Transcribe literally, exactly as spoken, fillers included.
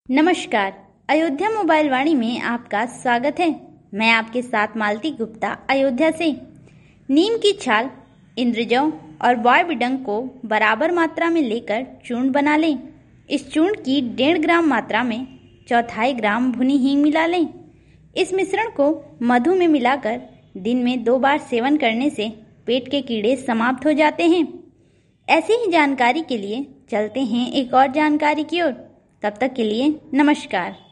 नमस्कार। अयोध्या मोबाइल वाणी में आपका स्वागत है। मैं आपके साथ मालती गुप्ता अयोध्या से। नीम की छाल, इंद्रजौ और बॉयबिडंग को बराबर मात्रा में लेकर चूर्ण बना लें। इस चूर्ण की डेढ़ ग्राम मात्रा में चौथाई ग्राम भुनी हींग मिला लें। इस मिश्रण को मधु में मिलाकर दिन में दो बार सेवन करने से पेट के कीड़े समाप्त हो जाते हैं। ऐसी ही जानकारी के लिए चलते हैं एक और जानकारी की ओर। तब तक के लिए नमस्कार।